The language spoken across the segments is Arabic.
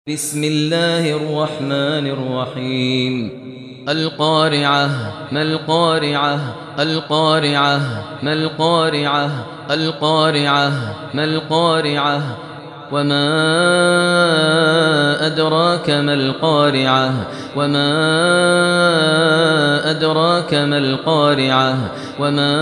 بسم الله الرحمن الرحيم القارعة ما القارعة القارعة ما القارعة القارعة ما القارعة وما أدراك ما القارعة وما أدراك ما القارعة وما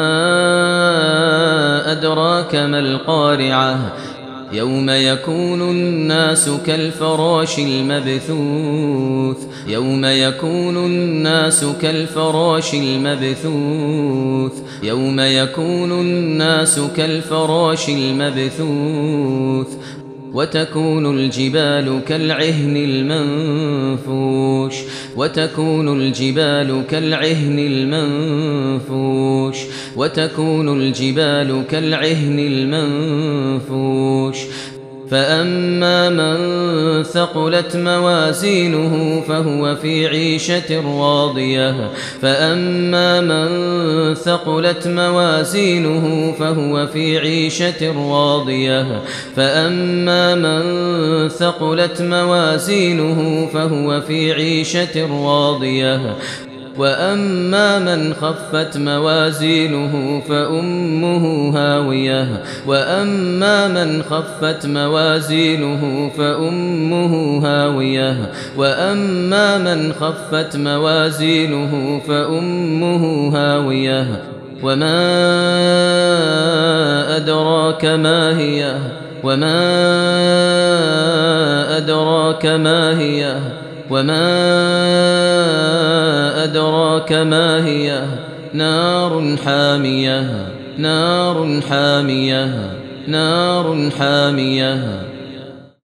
أدراك ما القارعة يوم يكون الناس كالفراش المبثوث يوم يكون الناس كالفراش المبثوث يوم يكون الناس كالفراش المبثوث وتكون الجبال كالعهن المنفوش وتكون الجبال كالعهن المنفوش وتكون الجبال كالعهن المنفوش فأما من ثقلت موازينه فهو في عيشة راضية فأما من ثقلت موازينه فهو في عيشة راضية فأما من ثقلت موازينه فهو في عيشة راضية وأما من خفت موازينه فأمه هاوية وأما من خفت موازينه فأمه هاوية وأما من خفت موازينه فأمه هاوية وما أدراك ما هي وما أدراك ما هي وما أدراك ما هي نار حامية نار حامية نار حامية